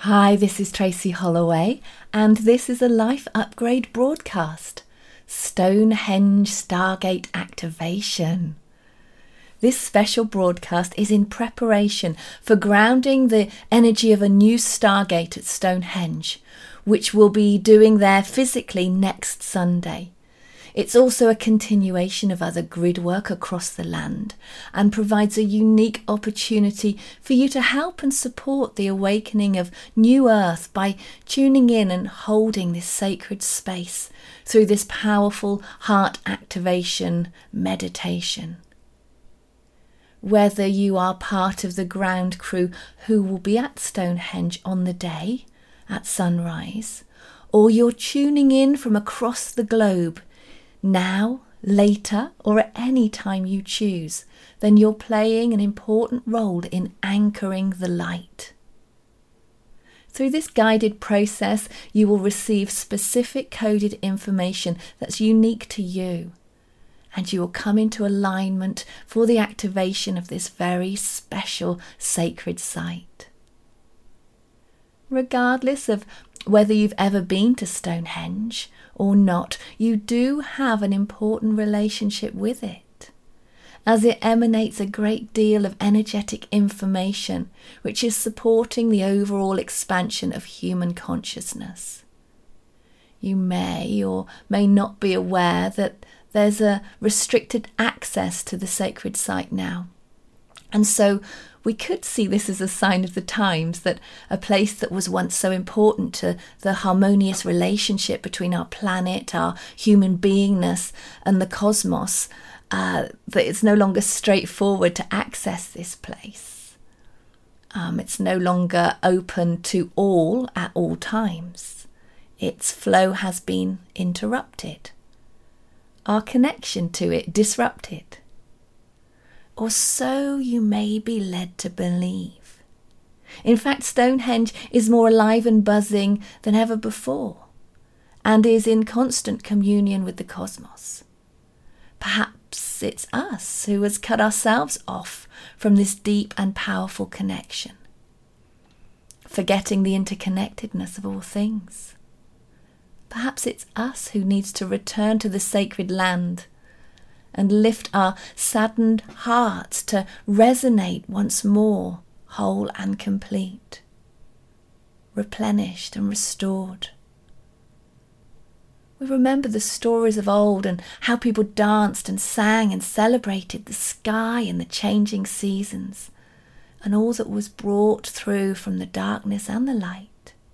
Hi, this is Tracy Holloway, and this is a Life Upgrade broadcast, Stonehenge Stargate Activation. This special broadcast is in preparation for grounding the energy of a new Stargate at Stonehenge, which we'll be doing there physically next Sunday. It's also a continuation of other grid work across the land and provides a unique opportunity for you to help and support the awakening of New Earth by tuning in and holding this sacred space through this powerful heart activation meditation. Whether you are part of the ground crew who will be at Stonehenge on the day at sunrise, or you're tuning in from across the globe, now, later, or at any time you choose, then you're playing an important role in anchoring the light. Through this guided process, you will receive specific coded information that's unique to you, and you will come into alignment for the activation of this very special sacred site. Regardless of whether you've ever been to Stonehenge or not, you do have an important relationship with it, as it emanates a great deal of energetic information which is supporting the overall expansion of human consciousness. You may or may not be aware that there's a restricted access to the sacred site now, and so we could see this as a sign of the times that a place that was once so important to the harmonious relationship between our planet, our human beingness, and the cosmos, that it's no longer straightforward to access this place. It's no longer open to all at all times. Its flow has been interrupted. Our connection to it disrupted. Or so you may be led to believe. In fact, Stonehenge is more alive and buzzing than ever before, and is in constant communion with the cosmos. Perhaps it's us who has cut ourselves off from this deep and powerful connection, forgetting the interconnectedness of all things. Perhaps it's us who needs to return to the sacred land and lift our saddened hearts to resonate once more, whole and complete, replenished and restored. We remember the stories of old and how people danced and sang and celebrated the sky and the changing seasons, and all that was brought through from the darkness and the light.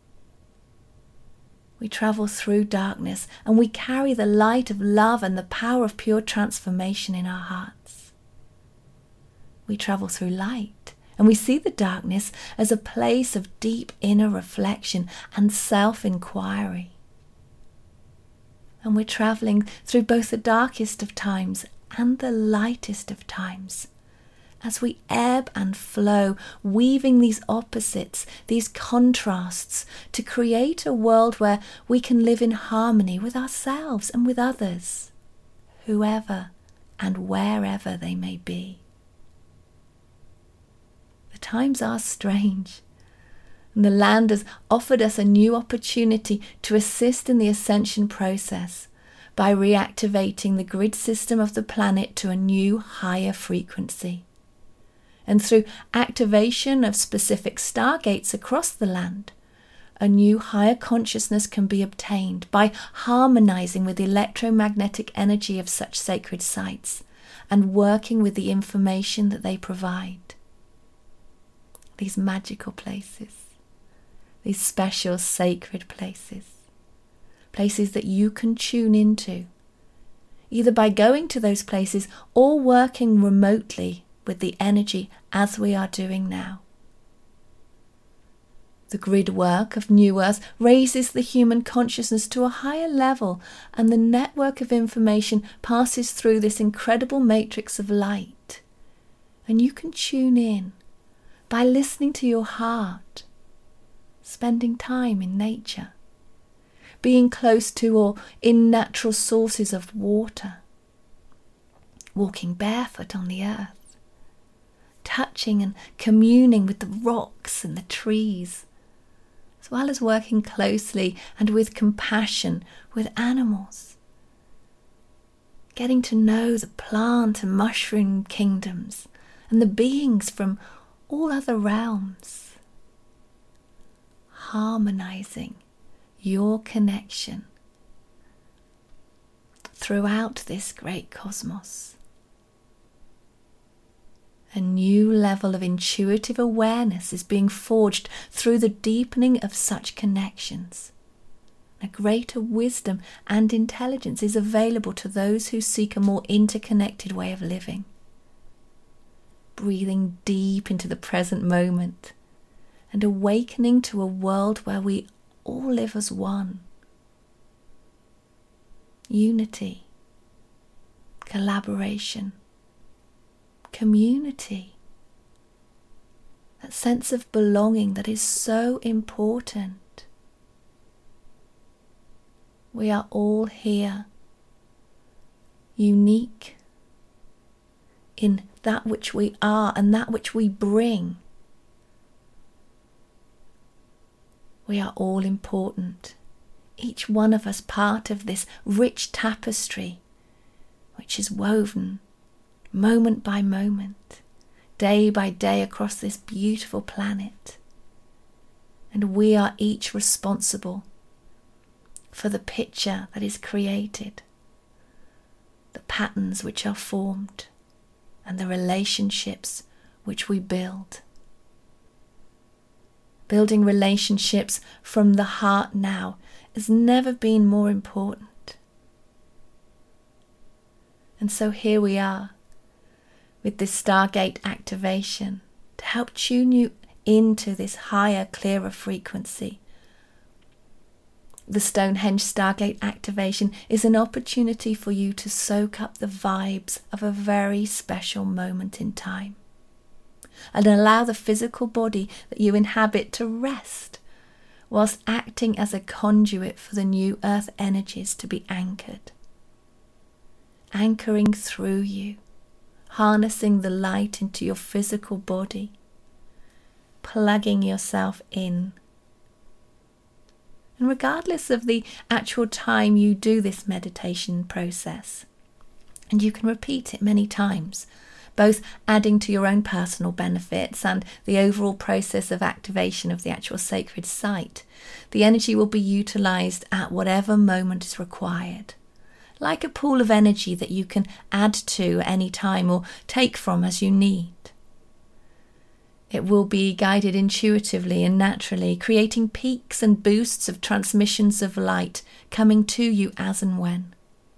We travel through darkness and we carry the light of love and the power of pure transformation in our hearts. We travel through light and we see the darkness as a place of deep inner reflection and self-inquiry. And we're travelling through both the darkest of times and the lightest of times, as we ebb and flow, weaving these opposites, these contrasts, to create a world where we can live in harmony with ourselves and with others, whoever and wherever they may be. The times are strange, and the land has offered us a new opportunity to assist in the ascension process by reactivating the grid system of the planet to a new, higher frequency. And through activation of specific stargates across the land, a new higher consciousness can be obtained by harmonizing with the electromagnetic energy of such sacred sites and working with the information that they provide. These magical places, these special sacred places, places that you can tune into, either by going to those places or working remotely with the energy as we are doing now. The grid work of New Earth raises the human consciousness to a higher level, and the network of information passes through this incredible matrix of light. And you can tune in by listening to your heart, spending time in nature, being close to or in natural sources of water, walking barefoot on the earth, touching and communing with the rocks and the trees, as well as working closely and with compassion with animals. Getting to know the plant and mushroom kingdoms and the beings from all other realms. Harmonizing your connection throughout this great cosmos. A new level of intuitive awareness is being forged through the deepening of such connections. A greater wisdom and intelligence is available to those who seek a more interconnected way of living. Breathing deep into the present moment and awakening to a world where we all live as one. Unity, collaboration, community. That sense of belonging that is so important. We are all here, unique in that which we are and that which we bring. We are all important, each one of us part of this rich tapestry which is woven moment by moment, day by day across this beautiful planet. And we are each responsible for the picture that is created, the patterns which are formed, and the relationships which we build. Building relationships from the heart now has never been more important. And so here we are with this Stargate activation to help tune you into this higher, clearer frequency. The Stonehenge Stargate activation is an opportunity for you to soak up the vibes of a very special moment in time and allow the physical body that you inhabit to rest whilst acting as a conduit for the new earth energies to be anchored. Anchoring through you, harnessing the light into your physical body, plugging yourself in. And regardless of the actual time you do this meditation process, and you can repeat it many times, both adding to your own personal benefits and the overall process of activation of the actual sacred site, the energy will be utilized at whatever moment is required, like a pool of energy that you can add to any time or take from as you need. It will be guided intuitively and naturally, creating peaks and boosts of transmissions of light coming to you as and when.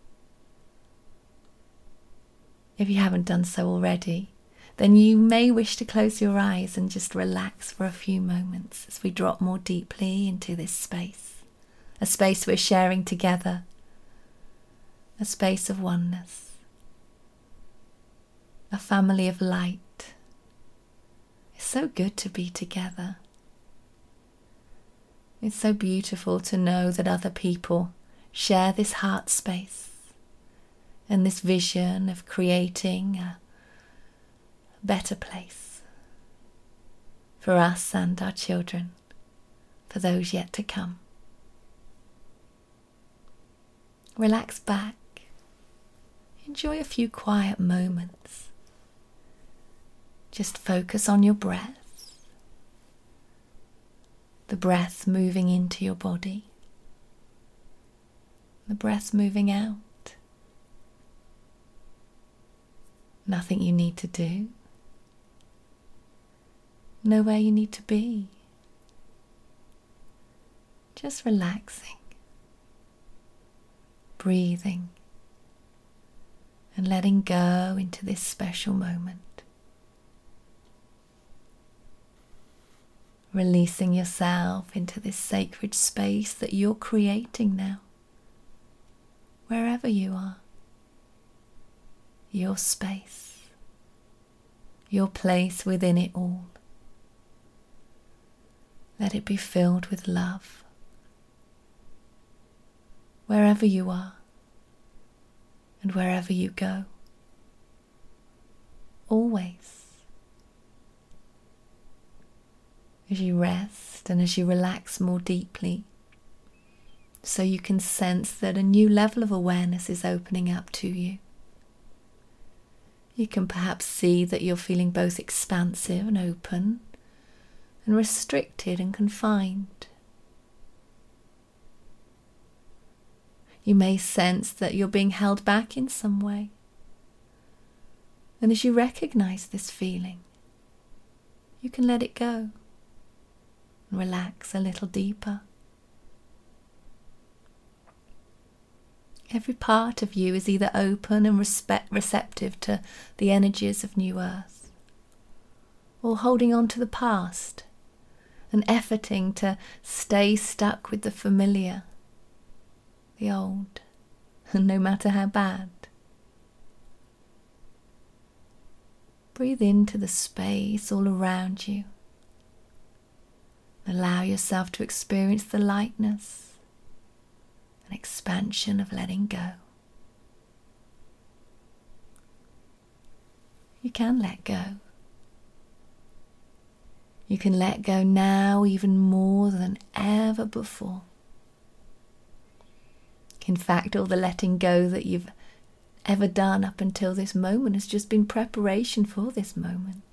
If you haven't done so already, then you may wish to close your eyes and just relax for a few moments as we drop more deeply into this space, a space we're sharing together, a space of oneness, a family of light. It's so good to be together. It's so beautiful to know that other people share this heart space and this vision of creating a better place for us and our children, for those yet to come. Relax back. Enjoy a few quiet moments. Just focus on your breath, the breath moving into your body, the breath moving out. Nothing you need to do, nowhere you need to be. Just relaxing, breathing, and letting go into this special moment. Releasing yourself into this sacred space that you're creating now, wherever you are. Your space, your place within it all. Let it be filled with love. Wherever you are and wherever you go, always. as you rest and as you relax more deeply, so you can sense that a new level of awareness is opening up to you. You can perhaps see that you're feeling both expansive and open, and restricted and confined. You may sense that you're being held back in some way. And as you recognize this feeling, you can let it go and relax a little deeper. Every part of you is either open and receptive to the energies of New Earth, or holding on to the past and efforting to stay stuck with the familiar, the old, no matter how bad. Breathe into the space all around you. Allow yourself to experience the lightness and expansion of letting go. You can let go. You can let go now even more than ever before. In fact, all the letting go that you've ever done up until this moment has just been preparation for this moment.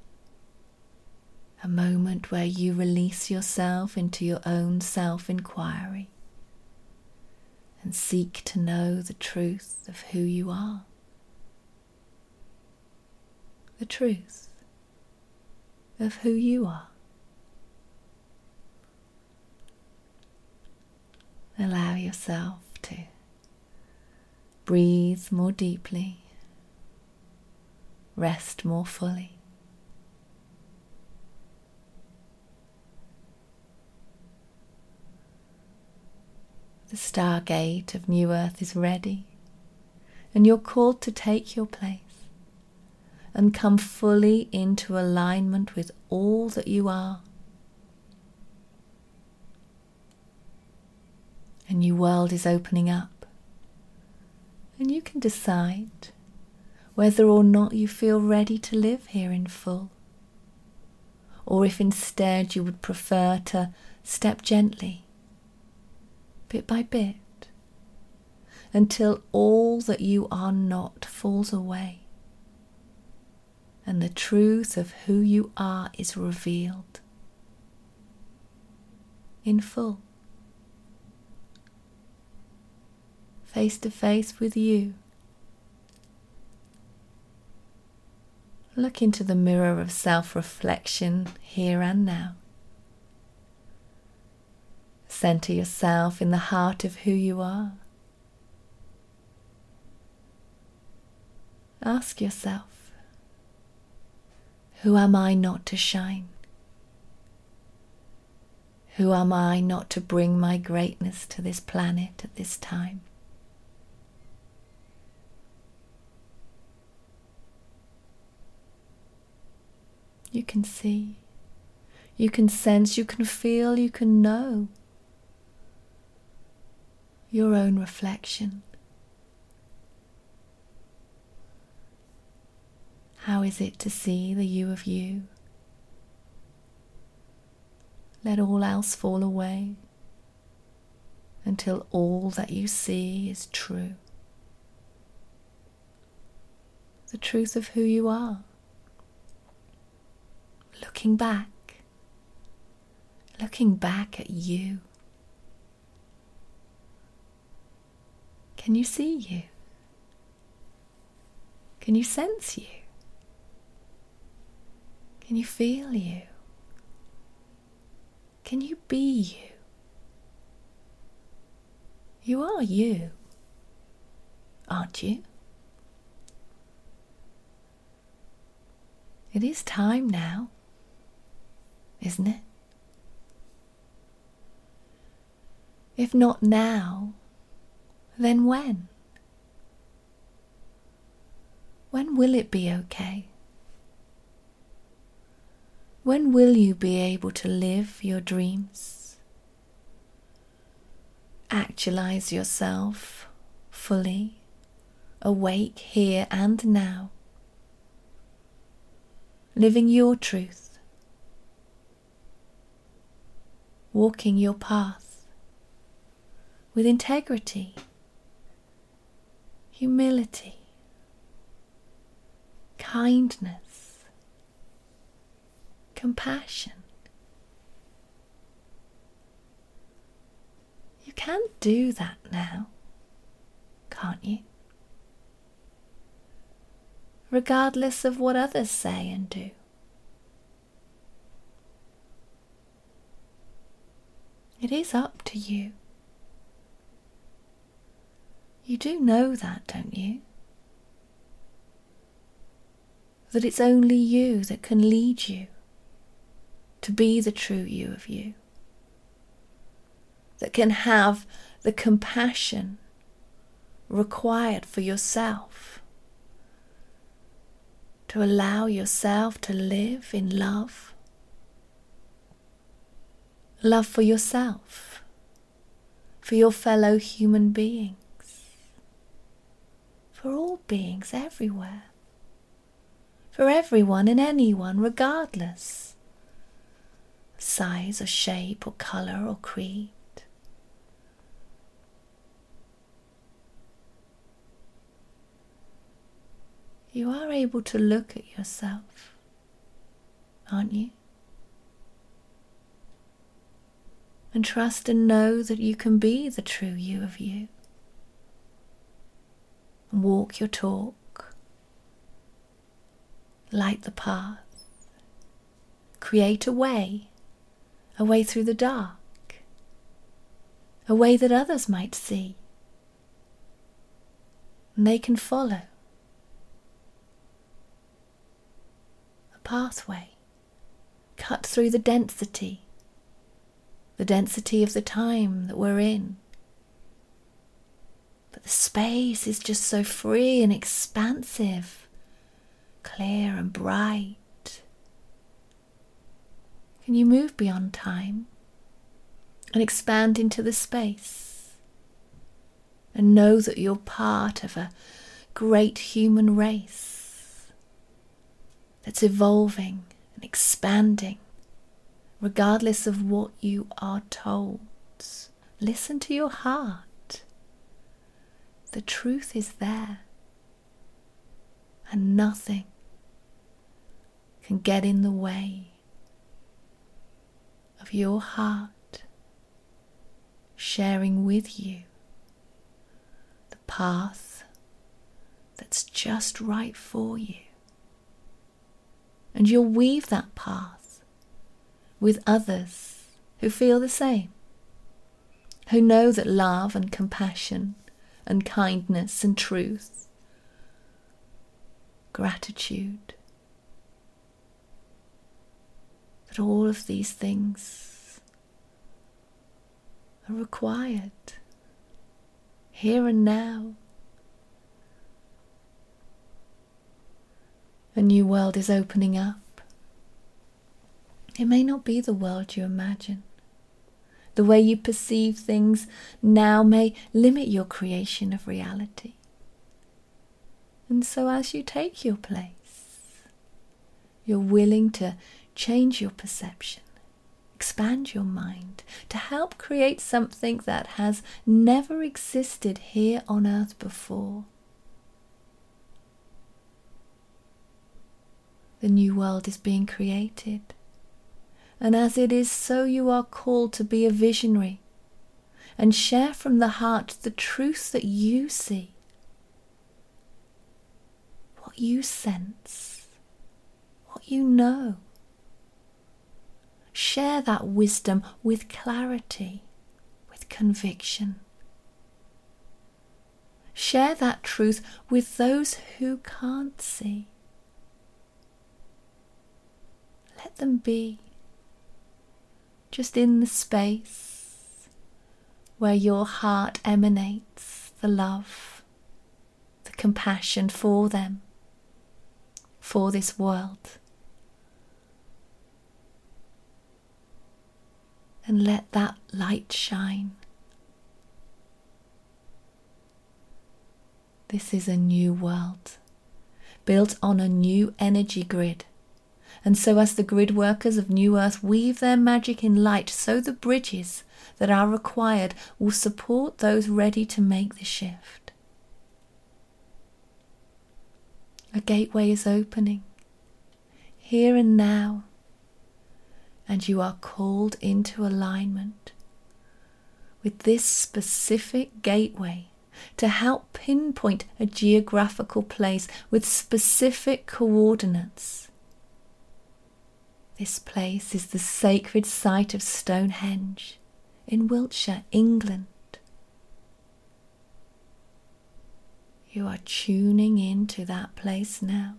A moment where you release yourself into your own self-inquiry and seek to know the truth of who you are. The truth of who you are. Allow yourself to breathe more deeply, rest more fully. The stargate of New Earth is ready, and you're called to take your place and come fully into alignment with all that you are. A new world is opening up, and you can decide whether or not you feel ready to live here in full, or if instead you would prefer to step gently, bit by bit, until all that you are not falls away and the truth of who you are is revealed in full, face to face with you. Look into the mirror of self-reflection here and now. Center yourself in the heart of who you are. Ask yourself, who am I not to shine? Who am I not to bring my greatness to this planet at this time? You can see, you can sense, you can feel, you can know your own reflection. How is it to see the you of you? Let all else fall away until all that you see is true. The truth of who you are. Looking back at you. Can you see you? Can you sense you? Can you feel you? Can you be you? You are you, aren't you? It is time now, isn't it? If not now, then when? When will it be okay? When will you be able to live your dreams? Actualize yourself fully, awake here and now, living your truth, walking your path with integrity, humility, kindness, compassion. You can do that now, can't you? Regardless of what others say and do. It is up to you. You do know that, don't you? That it's only you that can lead you to be the true you of you. That can have the compassion required for yourself. To allow yourself to live in love. Love for yourself, for your fellow human beings, for all beings everywhere, for everyone and anyone regardless of size or shape or colour or creed. You are able to look at yourself, aren't you? And trust and know that you can be the true you of you. Walk your talk. Light the path. Create a way through the dark. A way that others might see. And they can follow. A pathway cut through the density of the time that we're in. But the space is just so free and expansive, clear and bright. Can you move beyond time and expand into the space and know that you're part of a great human race that's evolving and expanding? Regardless of what you are told, listen to your heart. The truth is there, and nothing can get in the way of your heart sharing with you the path that's just right for you. And you'll weave that path with others who feel the same, who know that love and compassion and kindness and truth, gratitude, that all of these things are required here and now. A new world is opening up. It may not be the world you imagine. The way you perceive things now may limit your creation of reality. And so as you take your place, you're willing to change your perception, expand your mind, to help create something that has never existed here on earth before. The new world is being created. And as it is, so you are called to be a visionary and share from the heart the truth that you see, what you sense, what you know. Share that wisdom with clarity, with conviction. Share that truth with those who can't see. Let them be just in the space where your heart emanates the love, the compassion for them, for this world. And let that light shine. This is a new world, built on a new energy grid, And so as the grid workers of New Earth weave their magic in light, so the bridges that are required will support those ready to make the shift. A gateway is opening, here and now, and you are called into alignment with this specific gateway to help pinpoint a geographical place with specific coordinates. This place is the sacred site of Stonehenge in Wiltshire, England. You are tuning into that place now.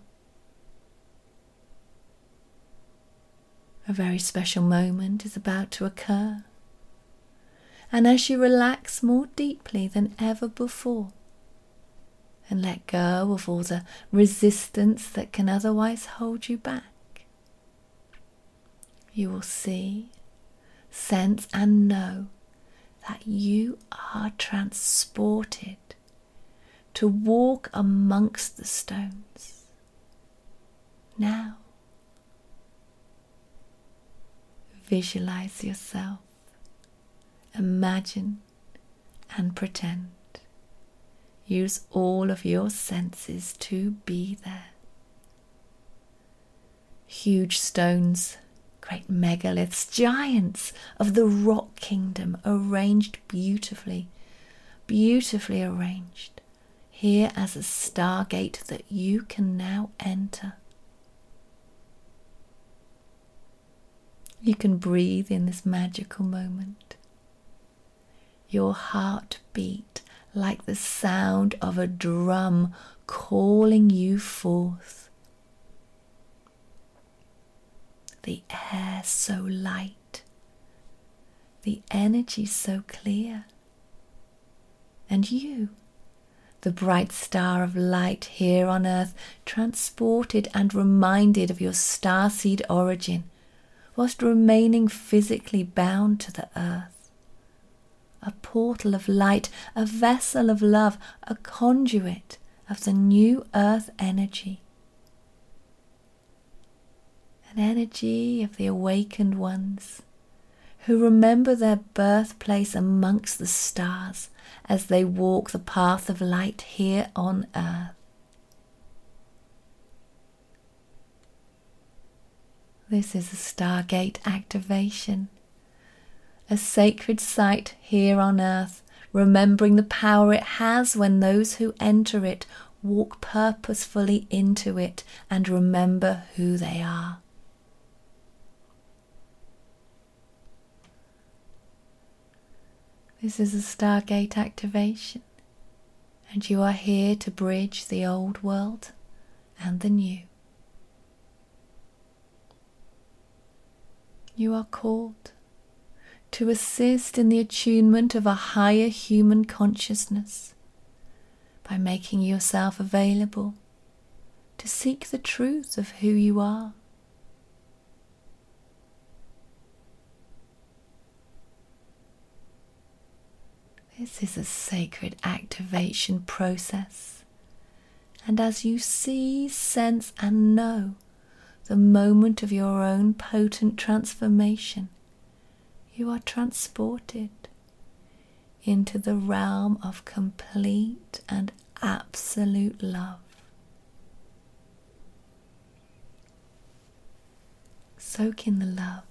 A very special moment is about to occur. And as you relax more deeply than ever before and let go of all the resistance that can otherwise hold you back, you will see, sense and know that you are transported to walk amongst the stones. Now, visualize yourself, imagine and pretend. Use all of your senses to be there. Huge stones, great megaliths, giants of the rock kingdom, arranged beautifully, beautifully arranged, here as a stargate that you can now enter. You can breathe in this magical moment. Your heart beat like the sound of a drum calling you forth. The air so light, the energy so clear, and you, the bright star of light here on earth, transported and reminded of your starseed origin, whilst remaining physically bound to the earth. A portal of light, a vessel of love, a conduit of the new earth energy. An energy of the awakened ones who remember their birthplace amongst the stars as they walk the path of light here on earth. This is a Stargate activation, a sacred site here on earth, remembering the power it has when those who enter it walk purposefully into it and remember who they are. This is a Stargate activation, and you are here to bridge the old world and the new. You are called to assist in the attunement of a higher human consciousness by making yourself available to seek the truth of who you are. This is a sacred activation process, and as you see, sense and know the moment of your own potent transformation, you are transported into the realm of complete and absolute love. Soak in the love.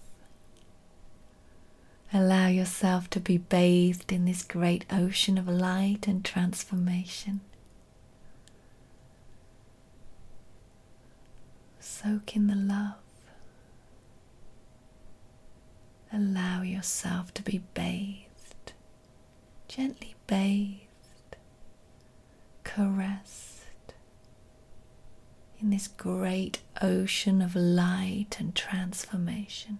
Allow yourself to be bathed in this great ocean of light and transformation. Soak in the love. Allow yourself to be bathed, gently bathed, caressed in this great ocean of light and transformation.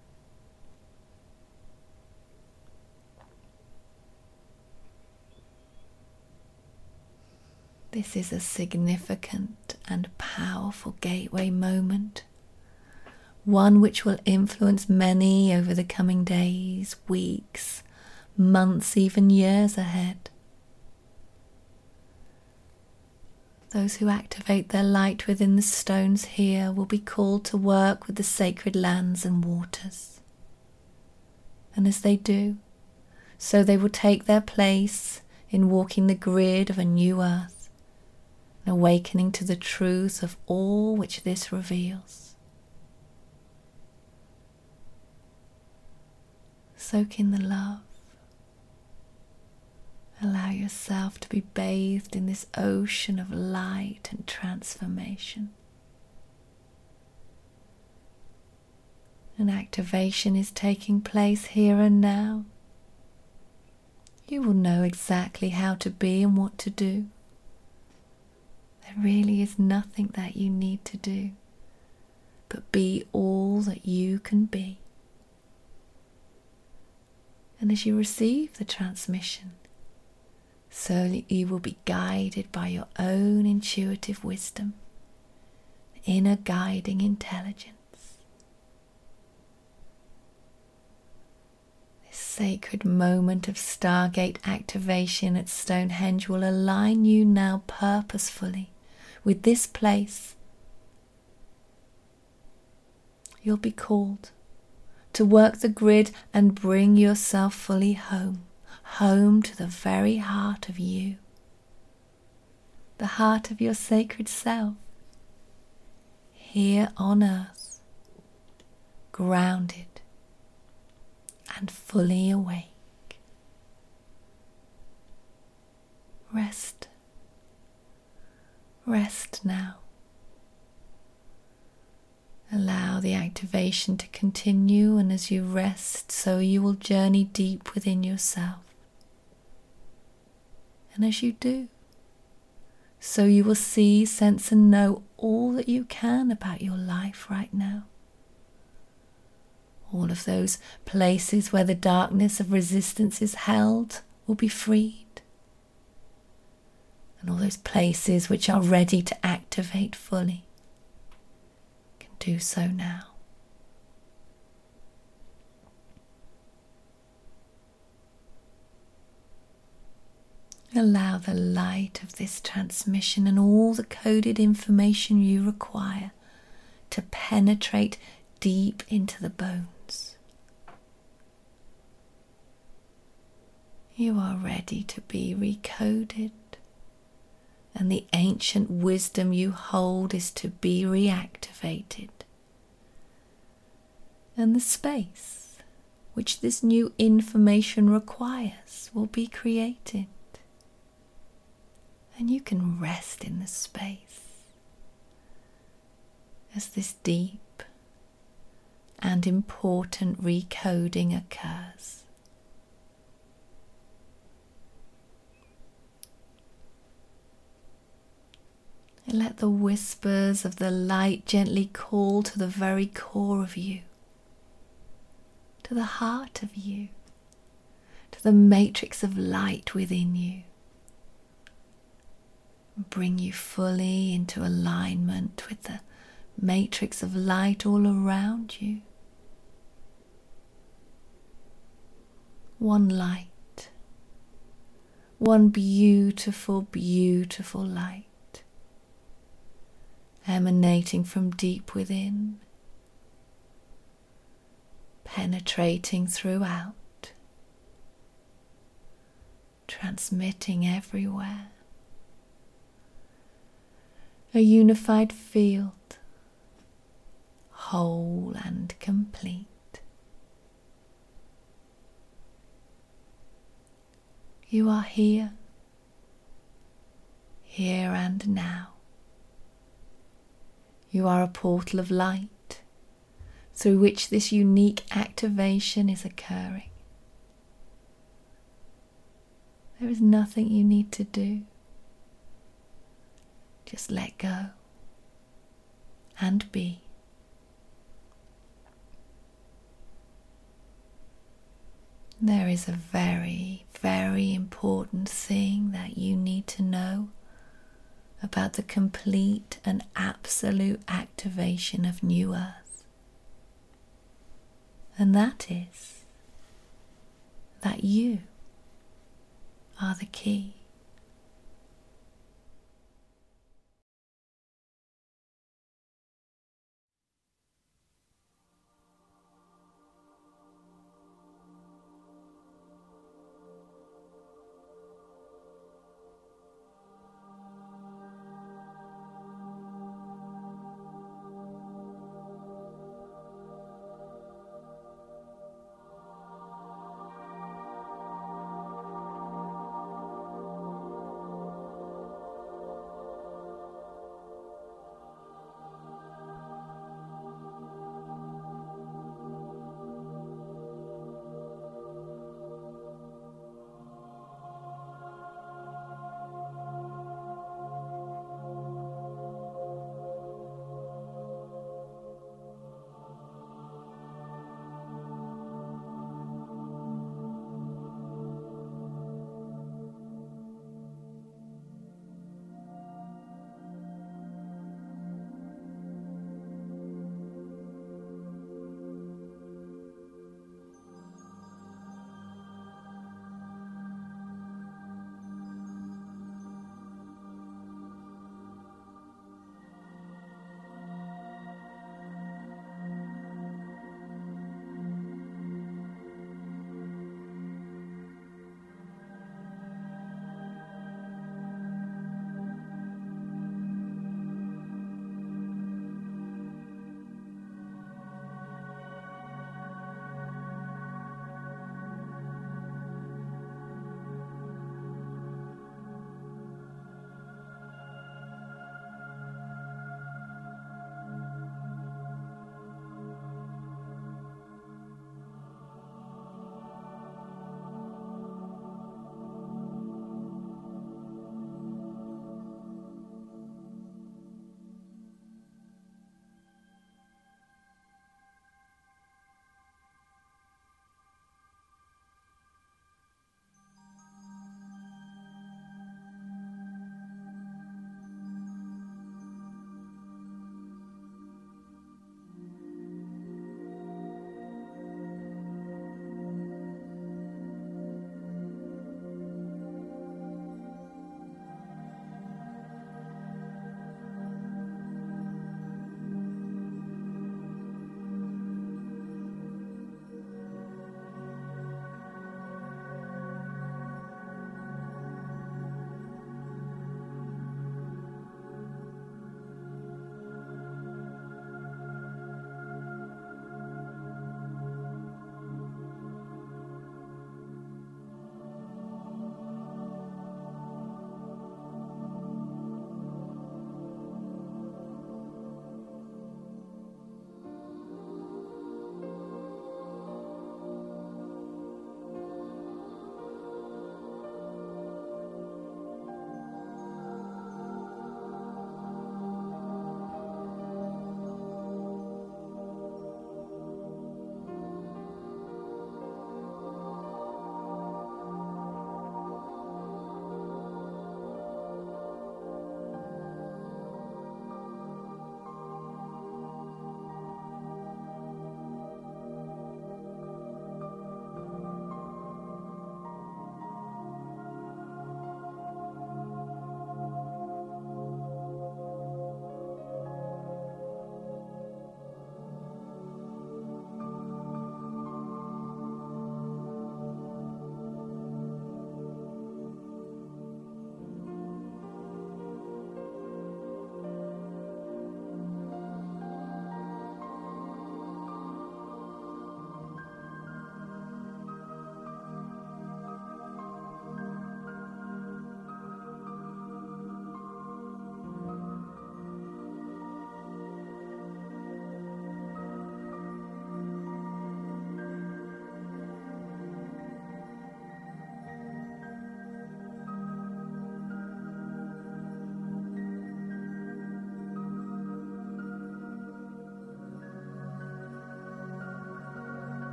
This is a significant and powerful gateway moment, one which will influence many over the coming days, weeks, months, even years ahead. Those who activate their light within the stones here will be called to work with the sacred lands and waters. And as they do, so they will take their place in walking the grid of a new earth, and awakening to the truth of all which this reveals. Soak in the love. Allow yourself to be bathed in this ocean of light and transformation. An activation is taking place here and now. You will know exactly how to be and what to do. There really is nothing that you need to do, but be all that you can be. And as you receive the transmission, so you will be guided by your own intuitive wisdom, inner guiding intelligence. This sacred moment of Stargate activation at Stonehenge will align you now purposefully with this place. You'll be called to work the grid and bring yourself fully home to the very heart of you, the heart of your sacred self, here on earth, grounded and fully awake. Rest now. Allow the activation to continue, and as you rest, so you will journey deep within yourself. And as you do, so you will see, sense and know all that you can about your life right now. All of those places where the darkness of resistance is held will be freed. And all those places which are ready to activate fully can do so now. Allow the light of this transmission and all the coded information you require to penetrate deep into the bones. You are ready to be recoded, and the ancient wisdom you hold is to be reactivated. And the space which this new information requires will be created. And you can rest in the space as this deep and important recoding occurs. And let the whispers of the light gently call to the very core of you, to the heart of you, to the matrix of light within you. Bring you fully into alignment with the matrix of light all around you. One light, one beautiful, beautiful light, emanating from deep within, penetrating throughout, transmitting everywhere. A unified field, whole and complete. You are here and now. You are a portal of light through which this unique activation is occurring. There is nothing you need to do. Just let go and be. There is a very, very important thing that you need to know about the complete and absolute activation of New Earth. And that is that you are the key.